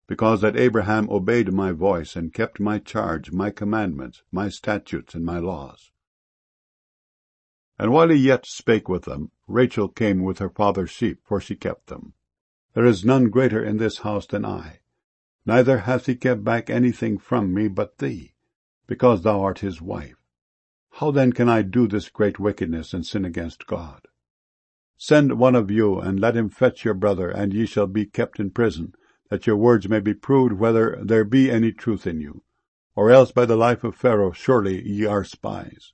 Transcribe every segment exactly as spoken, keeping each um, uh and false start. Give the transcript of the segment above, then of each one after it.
because that Abraham obeyed my voice, and kept my charge, my commandments, my statutes, and my laws. And while he yet spake with them, Rachel came with her father's sheep, for she kept them. There is none greater in this house than I, neither hath he kept back anything from me but thee, because thou art his wife. How then can I do this great wickedness, and sin against God? Send one of you, and let him fetch your brother, and ye shall be kept in prison, that your words may be proved whether there be any truth in you. Or else by the life of Pharaoh surely ye are spies.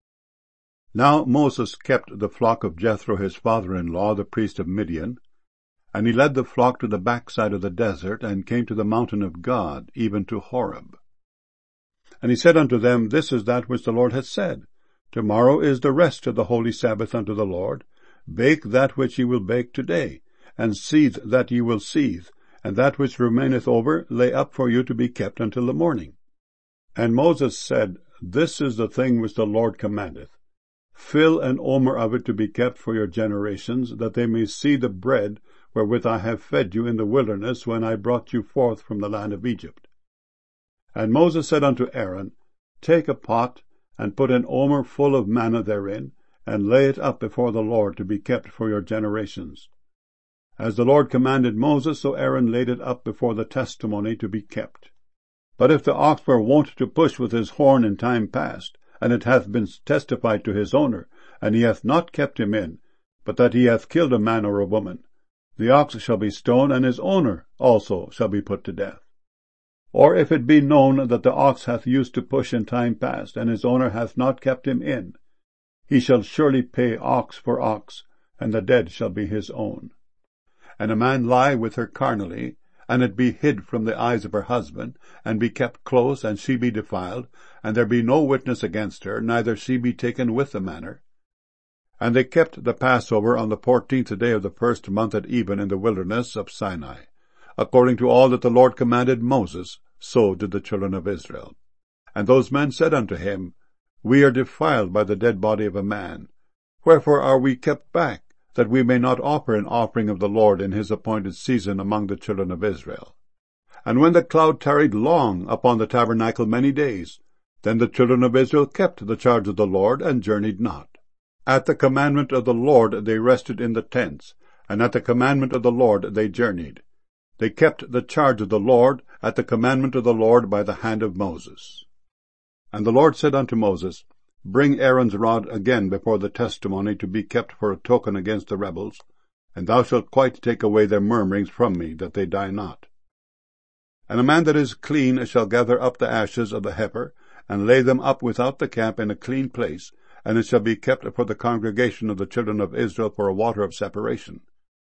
Now Moses kept the flock of Jethro his father-in-law, the priest of Midian, and he led the flock to the backside of the desert, and came to the mountain of God, even to Horeb. And he said unto them, This is that which the Lord hath said, Tomorrow is the rest of the holy Sabbath unto the Lord. Bake that which ye will bake today, and seethe that ye will seethe, and that which remaineth over lay up for you to be kept until the morning. And Moses said, This is the thing which the Lord commandeth. Fill an omer of it to be kept for your generations, that they may see the bread wherewith I have fed you in the wilderness, when I brought you forth from the land of Egypt. And Moses said unto Aaron, Take a pot, and put an omer full of manna therein, and lay it up before the Lord to be kept for your generations. As the Lord commanded Moses, so Aaron laid it up before the testimony to be kept. But if the ox were wont to push with his horn in time past, and it hath been testified to his owner, and he hath not kept him in, but that he hath killed a man or a woman, the ox shall be stoned, and his owner also shall be put to death. Or if it be known that the ox hath used to push in time past, and his owner hath not kept him in, he shall surely pay ox for ox, and the dead shall be his own. And a man lie with her carnally, and it be hid from the eyes of her husband, and be kept close, and she be defiled, and there be no witness against her, neither she be taken with the manner. And they kept the Passover on the fourteenth day of the first month at even in the wilderness of Sinai. According to all that the Lord commanded Moses, so did the children of Israel. And those men said unto him, We are defiled by the dead body of a man. Wherefore are we kept back, that we may not offer an offering of the Lord in his appointed season among the children of Israel? And when the cloud tarried long upon the tabernacle many days, then the children of Israel kept the charge of the Lord, and journeyed not. At the commandment of the Lord they rested in the tents, and at the commandment of the Lord they journeyed. They kept the charge of the Lord at the commandment of the Lord by the hand of Moses. And the Lord said unto Moses, Bring Aaron's rod again before the testimony to be kept for a token against the rebels, and thou shalt quite take away their murmurings from me, that they die not. And a man that is clean shall gather up the ashes of the heifer, and lay them up without the camp in a clean place, and it shall be kept for the congregation of the children of Israel for a water of separation.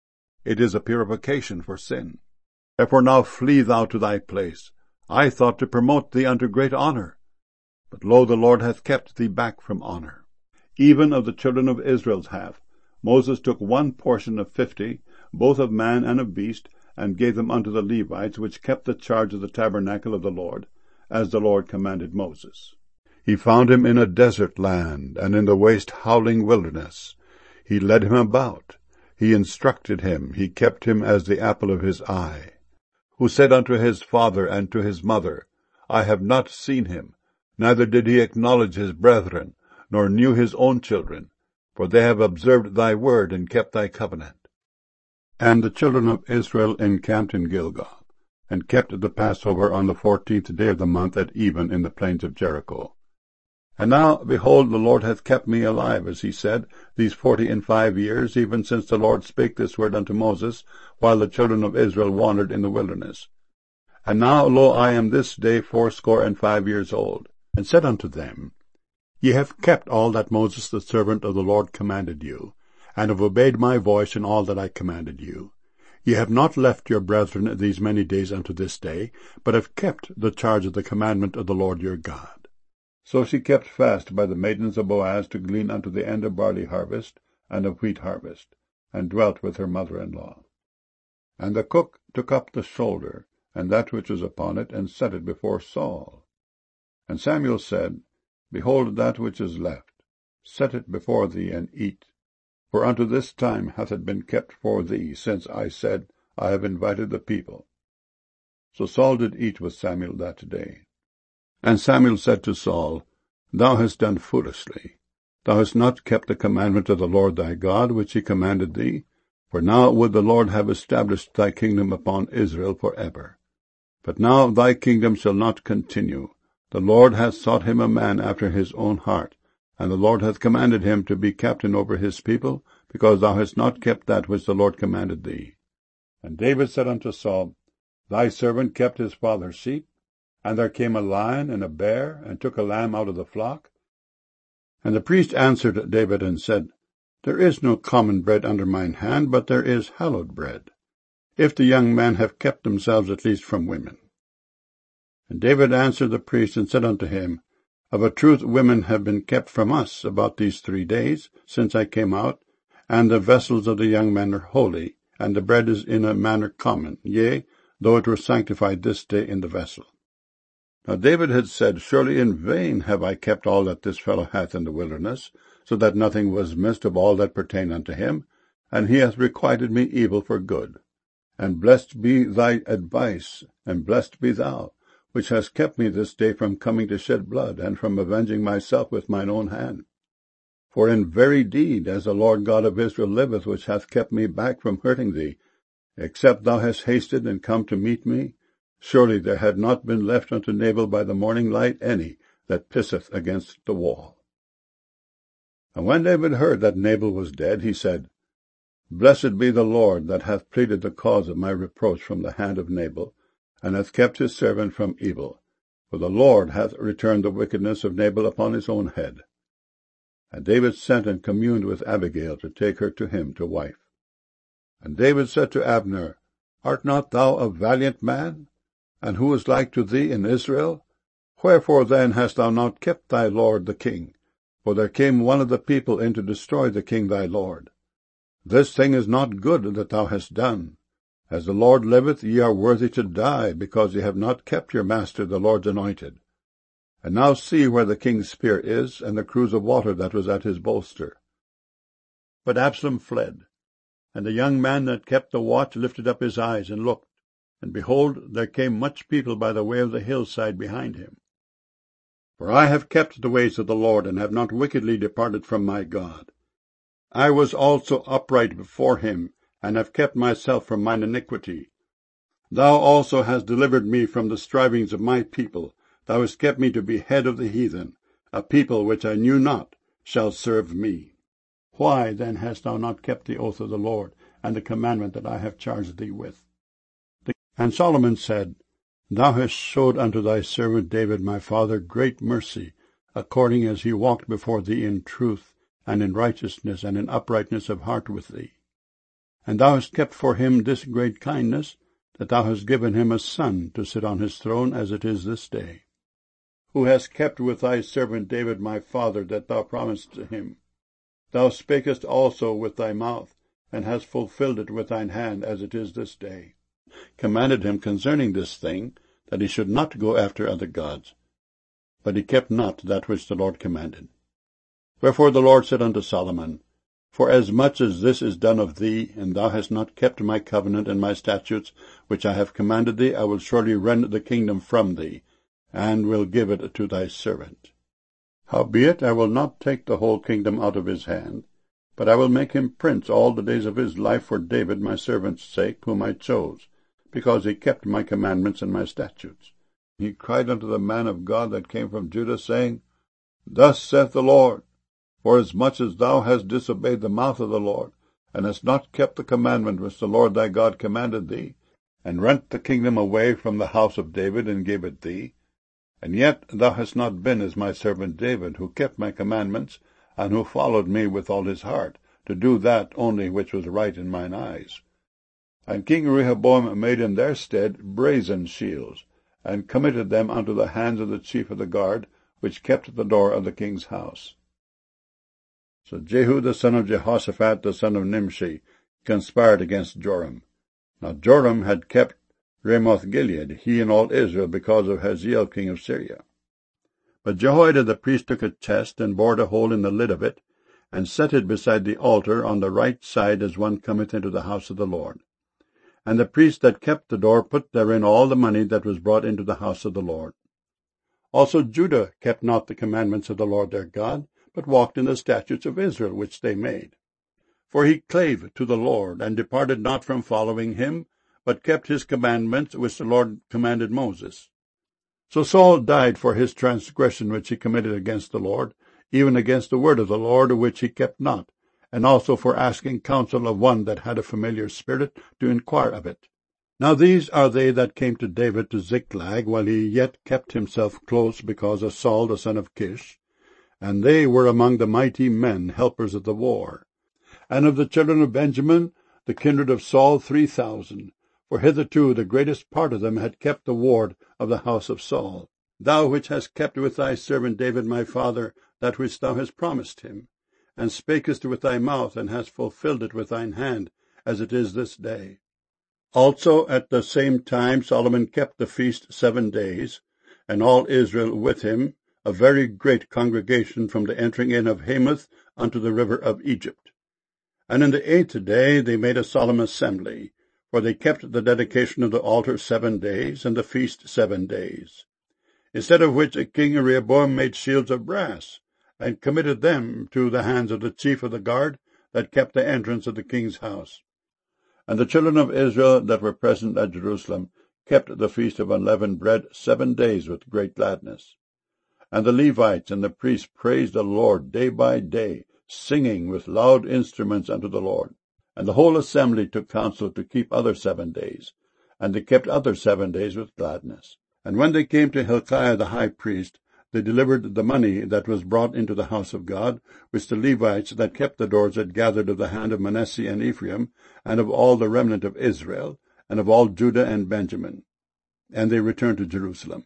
It is a purification for sin. Therefore now flee thou to thy place. I thought to promote thee unto great honor. But lo, the Lord hath kept thee back from honor. Even of the children of Israel's half, Moses took one portion of fifty, both of man and of beast, and gave them unto the Levites, which kept the charge of the tabernacle of the Lord, as the Lord commanded Moses. He found him in a desert land, and in the waste howling wilderness. He led him about. He instructed him. He kept him as the apple of his eye. Who said unto his father and to his mother, I have not seen him, neither did he acknowledge his brethren, nor knew his own children, for they have observed thy word and kept thy covenant. And the children of Israel encamped in Gilgal, and kept the Passover on the fourteenth day of the month at even in the plains of Jericho. And now, behold, the Lord hath kept me alive, as he said, these forty and five years, even since the Lord spake this word unto Moses, while the children of Israel wandered in the wilderness. And now, lo, I am this day fourscore and five years old, and said unto them, Ye have kept all that Moses the servant of the Lord commanded you, and have obeyed my voice in all that I commanded you. Ye have not left your brethren these many days unto this day, but have kept the charge of the commandment of the Lord your God. So she kept fast by the maidens of Boaz to glean unto the end of barley harvest and of wheat harvest, and dwelt with her mother-in-law. And the cook took up the shoulder, and that which was upon it, and set it before Saul. And Samuel said, Behold that which is left, set it before thee, and eat. For unto this time hath it been kept for thee, since I said, I have invited the people. So Saul did eat with Samuel that day. And Samuel said to Saul, Thou hast done foolishly. Thou hast not kept the commandment of the Lord thy God, which he commanded thee. For now would the Lord have established thy kingdom upon Israel for ever. But now thy kingdom shall not continue. The Lord hath sought him a man after his own heart, and the Lord hath commanded him to be captain over his people, because thou hast not kept that which the Lord commanded thee. And David said unto Saul, Thy servant kept his father's sheep, and there came a lion and a bear, and took a lamb out of the flock. And the priest answered David and said, There is no common bread under mine hand, but there is hallowed bread, if the young men have kept themselves at least from women. And David answered the priest and said unto him, Of a truth women have been kept from us about these three days, since I came out, and the vessels of the young men are holy, and the bread is in a manner common, yea, though it were sanctified this day in the vessel. Now David had said, Surely in vain have I kept all that this fellow hath in the wilderness, so that nothing was missed of all that pertained unto him, and he hath requited me evil for good. And blessed be thy advice, and blessed be thou, which hast kept me this day from coming to shed blood, and from avenging myself with mine own hand. For in very deed, as the Lord God of Israel liveth, which hath kept me back from hurting thee, except thou hast hasted and come to meet me, surely there had not been left unto Nabal by the morning light any that pisseth against the wall. And when David heard that Nabal was dead, he said, Blessed be the Lord, that hath pleaded the cause of my reproach from the hand of Nabal, and hath kept his servant from evil. For the Lord hath returned the wickedness of Nabal upon his own head. And David sent and communed with Abigail to take her to him to wife. And David said to Abner, Art not thou a valiant man? And who is like to thee in Israel? Wherefore then hast thou not kept thy lord the king? For there came one of the people in to destroy the king thy lord. This thing is not good that thou hast done. As the Lord liveth, ye are worthy to die, because ye have not kept your master the Lord's anointed. And now see where the king's spear is, and the cruse of water that was at his bolster. But Absalom fled, and the young man that kept the watch lifted up his eyes and looked, and behold, there came much people by the way of the hillside behind him. For I have kept the ways of the Lord, and have not wickedly departed from my God. I was also upright before him, and have kept myself from mine iniquity. Thou also hast delivered me from the strivings of my people. Thou hast kept me to be head of the heathen. A people which I knew not shall serve me. Why then hast thou not kept the oath of the Lord, and the commandment that I have charged thee with? And Solomon said, Thou hast showed unto thy servant David my father great mercy, according as he walked before thee in truth, and in righteousness, and in uprightness of heart with thee. And thou hast kept for him this great kindness, that thou hast given him a son to sit on his throne, as it is this day. Who hast kept with thy servant David my father that thou promised to him. Thou spakest also with thy mouth, and hast fulfilled it with thine hand, as it is this day. Commanded him concerning this thing, that he should not go after other gods. But he kept not that which the Lord commanded. Wherefore the Lord said unto Solomon, Forasmuch as this is done of thee, and thou hast not kept my covenant and my statutes, which I have commanded thee, I will surely rend the kingdom from thee, and will give it to thy servant. Howbeit I will not take the whole kingdom out of his hand, but I will make him prince all the days of his life for David my servant's sake, whom I chose, because he kept my commandments and my statutes. He cried unto the man of God that came from Judah, saying, Thus saith the Lord, Forasmuch as thou hast disobeyed the mouth of the Lord, and hast not kept the commandment which the Lord thy God commanded thee, and rent the kingdom away from the house of David, and gave it thee, and yet thou hast not been as my servant David, who kept my commandments, and who followed me with all his heart, to do that only which was right in mine eyes. And King Rehoboam made in their stead brazen shields, and committed them unto the hands of the chief of the guard, which kept the door of the king's house. So Jehu the son of Jehoshaphat the son of Nimshi conspired against Joram. Now Joram had kept Ramoth-Gilead, he and all Israel, because of Hazael king of Syria. But Jehoiada the priest took a chest, and bored a hole in the lid of it, and set it beside the altar on the right side as one cometh into the house of the Lord. And the priest that kept the door put therein all the money that was brought into the house of the Lord. Also Judah kept not the commandments of the Lord their God, but walked in the statutes of Israel which they made. For he clave to the Lord, and departed not from following him, but kept his commandments which the Lord commanded Moses. So Saul died for his transgression which he committed against the Lord, even against the word of the Lord which he kept not, and also for asking counsel of one that had a familiar spirit to inquire of it. Now these are they that came to David to Ziklag, while he yet kept himself close because of Saul the son of Kish, and they were among the mighty men, helpers of the war. And of the children of Benjamin, the kindred of Saul, three thousand, for hitherto the greatest part of them had kept the ward of the house of Saul. Thou which hast kept with thy servant David my father that which thou hast promised him, and spakest with thy mouth, and hast fulfilled it with thine hand, as it is this day. Also at the same time Solomon kept the feast seven days, and all Israel with him, a very great congregation from the entering in of Hamath unto the river of Egypt. And in the eighth day they made a solemn assembly, for they kept the dedication of the altar seven days, and the feast seven days. Instead of which King Rehoboam made shields of brass, and committed them to the hands of the chief of the guard that kept the entrance of the king's house. And the children of Israel that were present at Jerusalem kept the feast of unleavened bread seven days with great gladness. And the Levites and the priests praised the Lord day by day, singing with loud instruments unto the Lord. And the whole assembly took counsel to keep other seven days, and they kept other seven days with gladness. And when they came to Hilkiah the high priest, they delivered the money that was brought into the house of God, which the Levites that kept the doors had gathered of the hand of Manasseh and Ephraim, and of all the remnant of Israel, and of all Judah and Benjamin. And they returned to Jerusalem.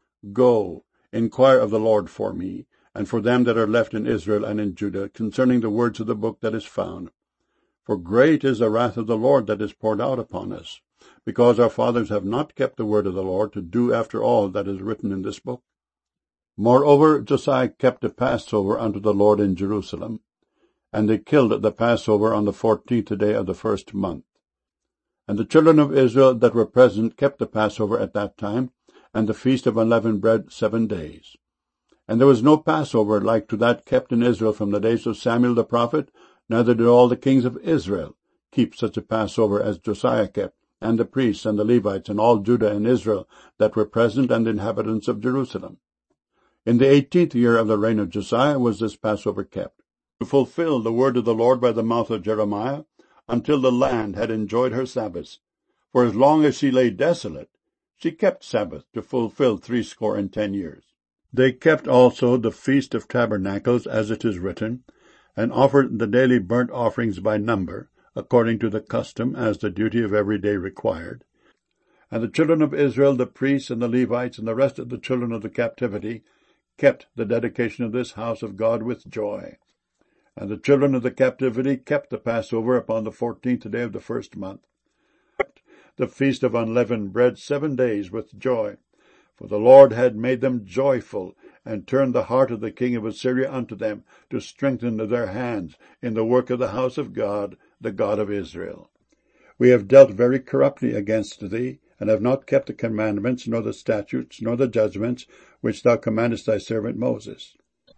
Go, inquire of the Lord for me, and for them that are left in Israel and in Judah, concerning the words of the book that is found. For great is the wrath of the Lord that is poured out upon us, because our fathers have not kept the word of the Lord to do after all that is written in this book. Moreover, Josiah kept a Passover unto the Lord in Jerusalem, and they killed the Passover on the fourteenth day of the first month. And the children of Israel that were present kept the Passover at that time, and the feast of unleavened bread seven days. And there was no Passover like to that kept in Israel from the days of Samuel the prophet, neither did all the kings of Israel keep such a Passover as Josiah kept, and the priests and the Levites and all Judah and Israel that were present, and the inhabitants of Jerusalem. In the eighteenth year of the reign of Josiah was this Passover kept, to fulfill the word of the Lord by the mouth of Jeremiah, until the land had enjoyed her Sabbaths. For as long as she lay desolate, she kept Sabbath to fulfill threescore and ten years. They kept also the Feast of Tabernacles, as it is written, and offered the daily burnt offerings by number, according to the custom, as the duty of every day required. And the children of Israel, the priests and the Levites, and the rest of the children of the captivity, kept the dedication of this house of God with joy. And the children of the captivity kept the Passover upon the fourteenth day of the first month, kept the feast of unleavened bread seven days with joy. For the Lord had made them joyful, and turned the heart of the king of Assyria unto them, to strengthen their hands in the work of the house of God, the God of Israel. We have dealt very corruptly against thee, and have not kept the commandments, nor the statutes, nor the judgments, which thou commandest thy servant Moses.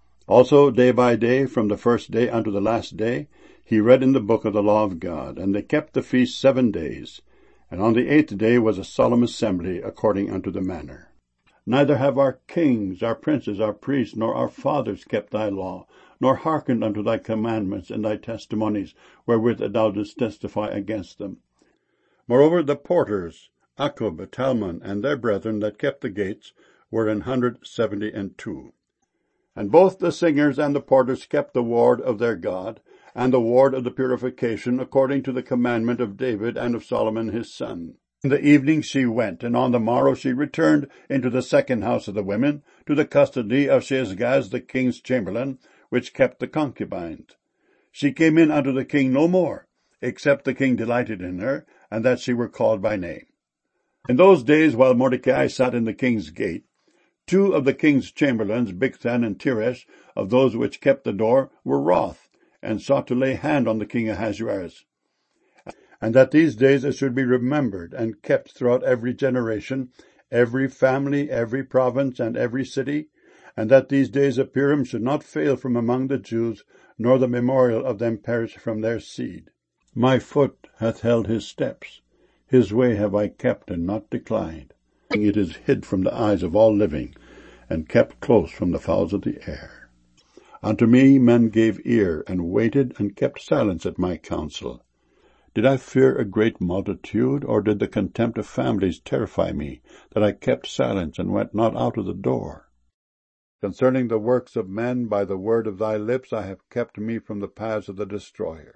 Also day by day, from the first day unto the last day, he read in the book of the law of God, and they kept the feast seven days. And on the eighth day was a solemn assembly, according unto the manner. Neither have our kings, our princes, our priests, nor our fathers kept thy law, nor hearkened unto thy commandments and thy testimonies, wherewith thou didst testify against them. Moreover, the porters, Akkub, Talmon, and their brethren that kept the gates, were an hundred seventy and two. And both the singers and the porters kept the ward of their God, and the ward of the purification, according to the commandment of David and of Solomon his son. In the evening she went, and on the morrow she returned into the second house of the women, to the custody of Shaashgaz the king's chamberlain, which kept the concubines. She came in unto the king no more, except the king delighted in her, and that she were called by name. In those days, while Mordecai sat in the king's gate, two of the king's chamberlains, Bigthan and Teresh, of those which kept the door, were wroth, and sought to lay hand on the king Ahasuerus. and that these days it should be remembered and kept throughout every generation, every family, every province, and every city, and that these days of Purim should not fail from among the Jews, nor the memorial of them perish from their seed. My foot hath held his steps, his way have I kept and not declined. It is hid from the eyes of all living, and kept close from the fowls of the air. Unto me men gave ear, and waited, and kept silence at my counsel. Did I fear a great multitude, or did the contempt of families terrify me, that I kept silence and went not out of the door? Concerning the works of men, by the word of thy lips I have kept me from the paths of the destroyer.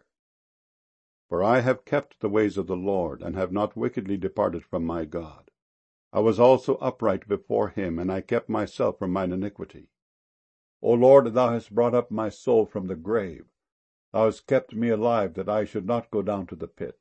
For I have kept the ways of the Lord, and have not wickedly departed from my God. I was also upright before him, and I kept myself from mine iniquity. O Lord, thou hast brought up my soul from the grave. Thou hast kept me alive, that I should not go down to the pit.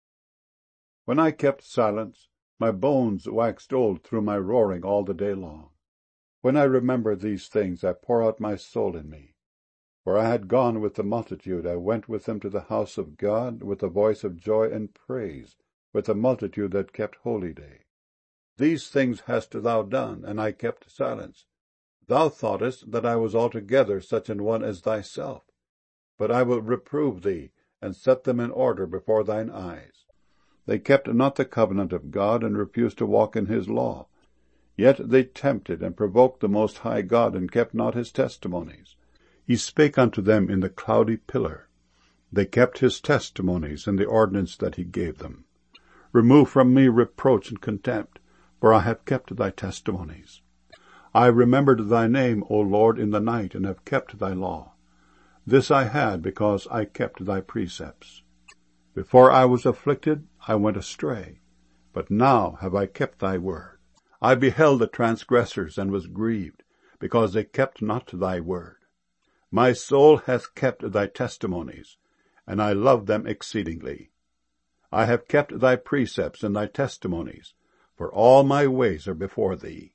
When I kept silence, my bones waxed old through my roaring all the day long. When I remember these things, I pour out my soul in me. For I had gone with the multitude, I went with them to the house of God, with a voice of joy and praise, with the multitude that kept holy day. These things hast thou done, and I kept silence. Thou thoughtest that I was altogether such an one as thyself. But I will reprove thee, and set them in order before thine eyes. They kept not the covenant of God, and refused to walk in his law. Yet they tempted and provoked the Most High God, and kept not his testimonies. He spake unto them in the cloudy pillar. They kept his testimonies and the ordinance that he gave them. Remove from me reproach and contempt, for I have kept thy testimonies. I remembered thy name, O Lord, in the night, and have kept thy law. This I had, because I kept thy precepts. Before I was afflicted, I went astray, but now have I kept thy word. I beheld the transgressors, and was grieved, because they kept not thy word. My soul hath kept thy testimonies, and I love them exceedingly. I have kept thy precepts and thy testimonies, for all my ways are before thee.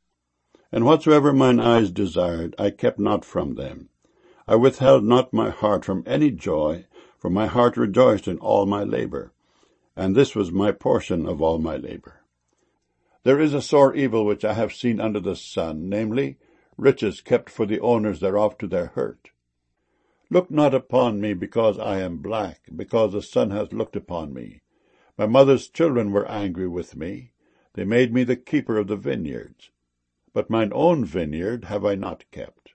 And whatsoever mine eyes desired, I kept not from them. I withheld not my heart from any joy, for my heart rejoiced in all my labor, and this was my portion of all my labor. There is a sore evil which I have seen under the sun, namely, riches kept for the owners thereof to their hurt. Look not upon me because I am black, because the sun hath looked upon me. My mother's children were angry with me. They made me the keeper of the vineyards. But mine own vineyard have I not kept.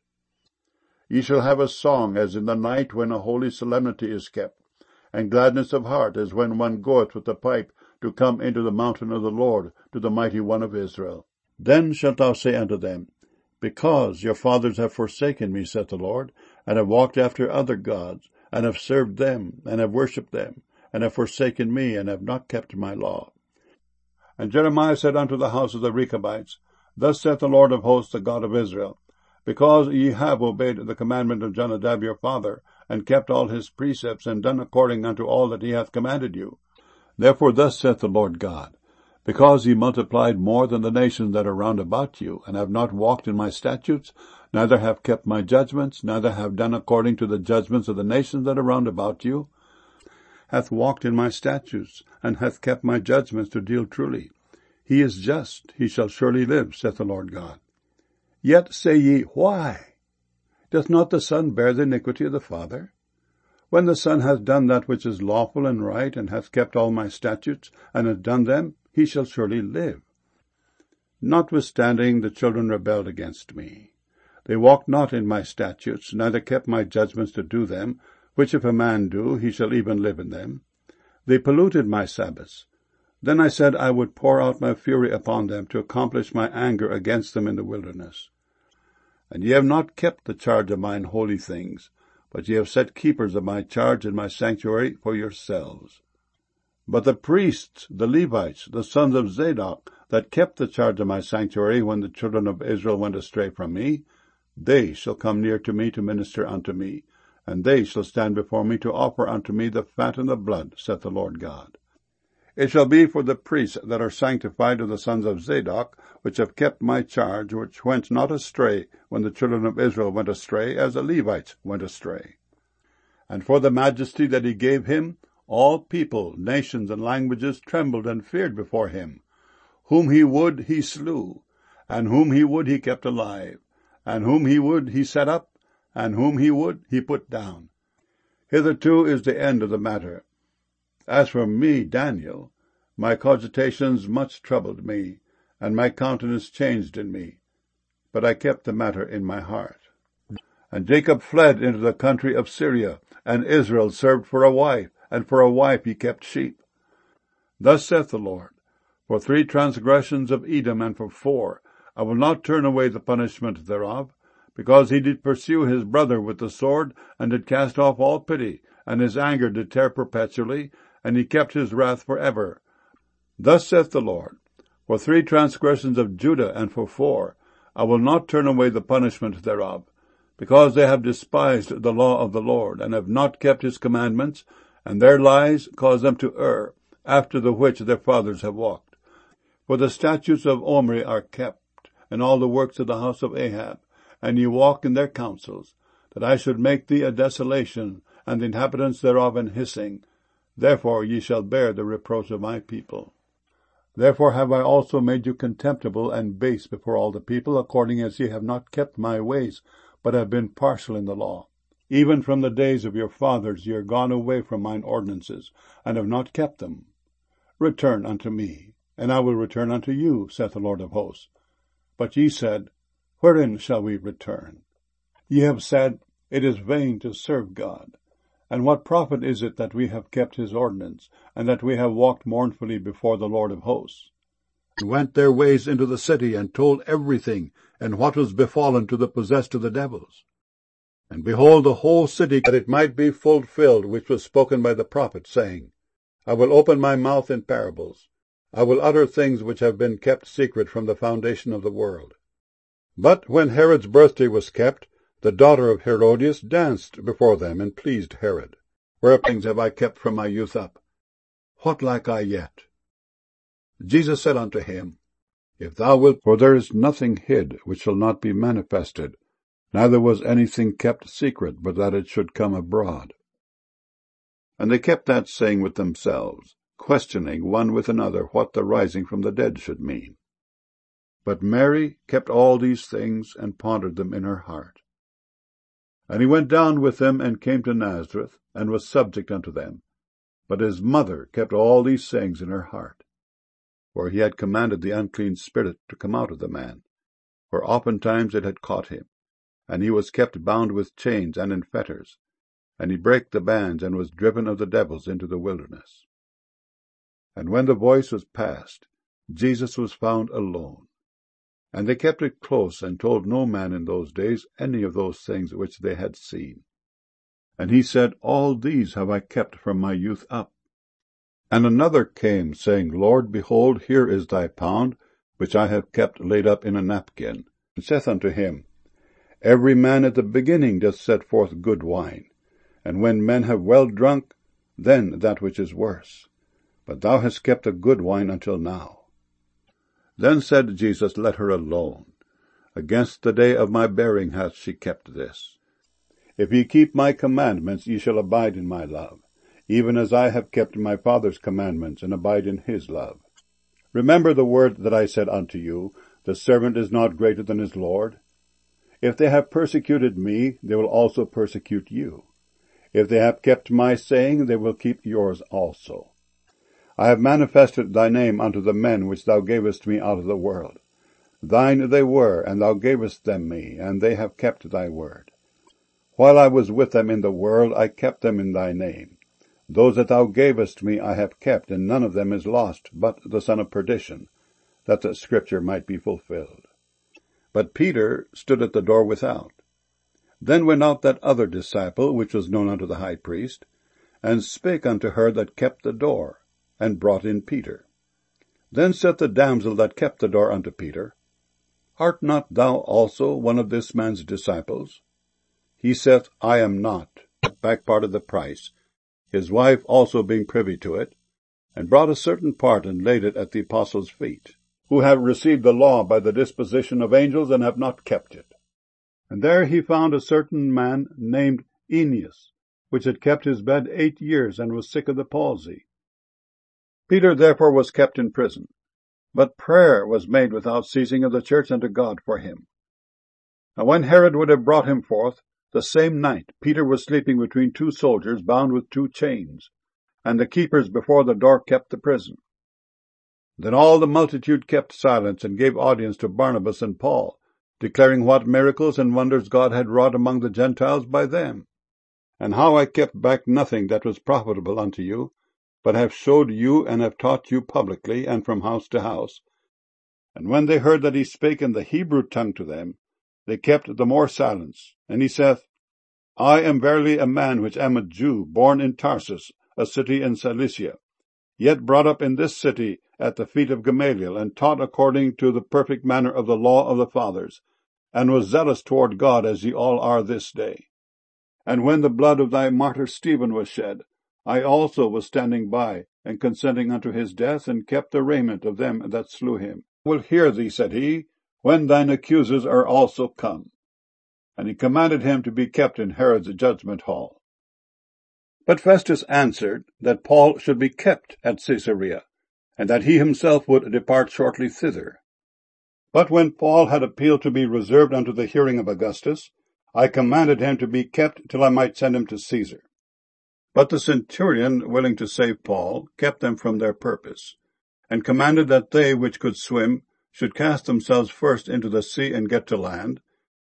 Ye shall have a song as in the night when a holy solemnity is kept, and gladness of heart as when one goeth with a pipe to come into the mountain of the Lord, to the mighty one of Israel. Then shalt thou say unto them, Because your fathers have forsaken me, saith the Lord, and have walked after other gods, and have served them, and have worshipped them, and have forsaken me, and have not kept my law. And Jeremiah said unto the house of the Rechabites, Thus saith the Lord of hosts, the God of Israel, Because ye have obeyed the commandment of Jonadab your father, and kept all his precepts, and done according unto all that he hath commanded you. Therefore thus saith the Lord God, Because ye multiplied more than the nations that are round about you, and have not walked in my statutes, neither have kept my judgments, neither have done according to the judgments of the nations that are round about you, hath walked in my statutes, and hath kept my judgments to deal truly. He is just, he shall surely live, saith the Lord God. Yet say ye, Why? Doth not the Son bear the iniquity of the Father? When the Son hath done that which is lawful and right, and hath kept all my statutes, and hath done them, he shall surely live. Notwithstanding the children rebelled against me. They walked not in my statutes, neither kept my judgments to do them, which if a man do, he shall even live in them. They polluted my Sabbaths. Then I said I would pour out my fury upon them, to accomplish my anger against them in the wilderness. And ye have not kept the charge of mine holy things, but ye have set keepers of my charge in my sanctuary for yourselves. But the priests, the Levites, the sons of Zadok, that kept the charge of my sanctuary when the children of Israel went astray from me, they shall come near to me to minister unto me, and they shall stand before me to offer unto me the fat and the blood, saith the Lord God. It shall be for the priests that are sanctified of the sons of Zadok, which have kept my charge, which went not astray when the children of Israel went astray, as the Levites went astray. And for the majesty that he gave him, all people, nations, and languages trembled and feared before him. Whom he would he slew, and whom he would he kept alive, and whom he would he set up, and whom he would he put down. Hitherto is the end of the matter. As for me, Daniel, my cogitations much troubled me, and my countenance changed in me. But I kept the matter in my heart. And Jacob fled into the country of Syria, and Israel served for a wife, and for a wife he kept sheep. Thus saith the Lord, for three transgressions of Edom, and for four, I will not turn away the punishment thereof, because he did pursue his brother with the sword, and did cast off all pity, and his anger did tear perpetually, and he kept his wrath for ever. Thus saith the Lord, for three transgressions of Judah, and for four, I will not turn away the punishment thereof, because they have despised the law of the Lord, and have not kept his commandments, and their lies cause them to err, after the which their fathers have walked. For the statutes of Omri are kept, and all the works of the house of Ahab, and ye walk in their counsels, that I should make thee a desolation, and the inhabitants thereof an hissing. Therefore ye shall bear the reproach of my people. Therefore have I also made you contemptible and base before all the people, according as ye have not kept my ways, but have been partial in the law. Even from the days of your fathers ye are gone away from mine ordinances, and have not kept them. Return unto me, and I will return unto you, saith the Lord of hosts. But ye said, Wherein shall we return? Ye have said, It is vain to serve God. And what profit is it that we have kept his ordinance, and that we have walked mournfully before the Lord of hosts? And went their ways into the city, and told everything, and what was befallen to the possessed of the devils. And behold, the whole city, that it might be fulfilled, which was spoken by the prophet, saying, I will open my mouth in parables. I will utter things which have been kept secret from the foundation of the world. But when Herod's birthday was kept, the daughter of Herodias danced before them, and pleased Herod. Wherefore things have I kept from my youth up. What lack I yet? Jesus said unto him, If thou wilt, for there is nothing hid which shall not be manifested, neither was anything kept secret, but that it should come abroad. And they kept that saying with themselves, questioning one with another what the rising from the dead should mean. But Mary kept all these things, and pondered them in her heart. And he went down with them, and came to Nazareth, and was subject unto them. But his mother kept all these sayings in her heart. For he had commanded the unclean spirit to come out of the man, for oftentimes it had caught him, and he was kept bound with chains and in fetters, and he brake the bands, and was driven of the devils into the wilderness. And when the voice was past, Jesus was found alone. And they kept it close, and told no man in those days any of those things which they had seen. And he said, All these have I kept from my youth up. And another came, saying, Lord, behold, here is thy pound, which I have kept laid up in a napkin. And saith unto him, Every man at the beginning doth set forth good wine, and when men have well drunk, then that which is worse. But thou hast kept the good wine until now. Then said Jesus, Let her alone. Against the day of my bearing hath she kept this. If ye keep my commandments, ye shall abide in my love, even as I have kept my Father's commandments, and abide in his love. Remember the word that I said unto you, The servant is not greater than his Lord. If they have persecuted me, they will also persecute you. If they have kept my saying, they will keep yours also. I have manifested thy name unto the men which thou gavest me out of the world. Thine they were, and thou gavest them me, and they have kept thy word. While I was with them in the world, I kept them in thy name. Those that thou gavest me I have kept, and none of them is lost, but the son of perdition, that the scripture might be fulfilled. But Peter stood at the door without. Then went out that other disciple, which was known unto the high priest, and spake unto her that kept the door, and brought in Peter. Then said the damsel that kept the door unto Peter, Art not thou also one of this man's disciples? He saith, I am not, back part of the price, his wife also being privy to it, and brought a certain part and laid it at the apostles' feet, who have received the law by the disposition of angels, and have not kept it. And there he found a certain man named Aeneas, which had kept his bed eight years, and was sick of the palsy. Peter therefore was kept in prison, but prayer was made without ceasing of the church unto God for him. Now when Herod would have brought him forth, the same night Peter was sleeping between two soldiers, bound with two chains, and the keepers before the door kept the prison. Then all the multitude kept silence, and gave audience to Barnabas and Paul, declaring what miracles and wonders God had wrought among the Gentiles by them, and how I kept back nothing that was profitable unto you, but have showed you and have taught you publicly, and from house to house. And when they heard that he spake in the Hebrew tongue to them, they kept the more silence. And he saith, I am verily a man which am a Jew, born in Tarsus, a city in Cilicia, yet brought up in this city at the feet of Gamaliel, and taught according to the perfect manner of the law of the fathers, and was zealous toward God, as ye all are this day. And when the blood of thy martyr Stephen was shed, I also was standing by, and consenting unto his death, and kept the raiment of them that slew him. I will hear thee, said he, when thine accusers are also come. And he commanded him to be kept in Herod's judgment hall. But Festus answered that Paul should be kept at Caesarea, and that he himself would depart shortly thither. But when Paul had appealed to be reserved unto the hearing of Augustus, I commanded him to be kept till I might send him to Caesar. But the centurion, willing to save Paul, kept them from their purpose, and commanded that they which could swim should cast themselves first into the sea and get to land.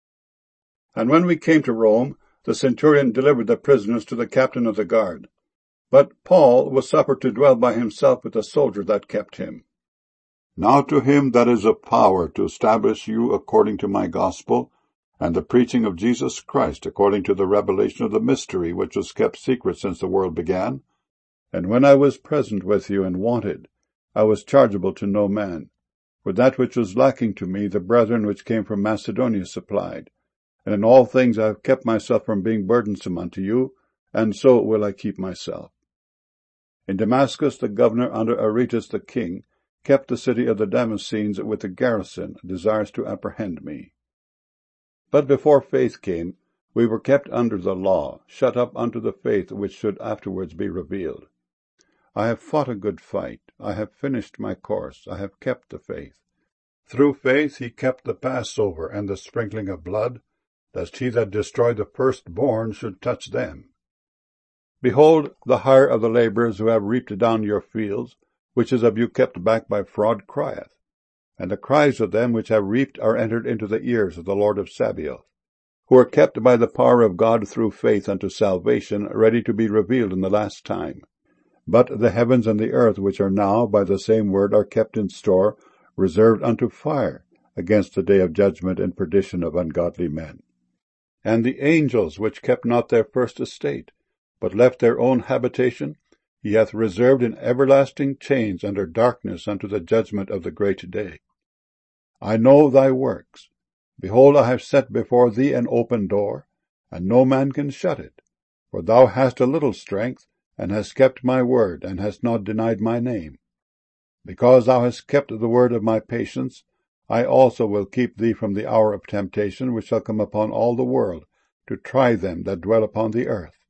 And when we came to Rome, the centurion delivered the prisoners to the captain of the guard. But Paul was suffered to dwell by himself with the soldier that kept him. Now to him that is of power to establish you according to my gospel, and the preaching of Jesus Christ according to the revelation of the mystery which was kept secret since the world began, and when I was present with you and wanted, I was chargeable to no man. For that which was lacking to me the brethren which came from Macedonia supplied, and in all things I have kept myself from being burdensome unto you, and so will I keep myself. In Damascus the governor under Aretas the king kept the city of the Damascenes with a garrison, desirous to apprehend me. But before faith came, we were kept under the law, shut up unto the faith which should afterwards be revealed. I have fought a good fight, I have finished my course, I have kept the faith. Through faith he kept the Passover and the sprinkling of blood, lest he that destroyed the firstborn should touch them. Behold, the hire of the laborers who have reaped down your fields, which is of you kept back by fraud, crieth. And the cries of them which have reaped are entered into the ears of the Lord of Sabaoth, who are kept by the power of God through faith unto salvation, ready to be revealed in the last time. But the heavens and the earth, which are now by the same word, are kept in store, reserved unto fire, against the day of judgment and perdition of ungodly men. And the angels, which kept not their first estate, but left their own habitation, he hath reserved in everlasting chains under darkness unto the judgment of the great day. I know thy works. Behold, I have set before thee an open door, and no man can shut it. For thou hast a little strength, and hast kept my word, and hast not denied my name. Because thou hast kept the word of my patience, I also will keep thee from the hour of temptation which shall come upon all the world, to try them that dwell upon the earth.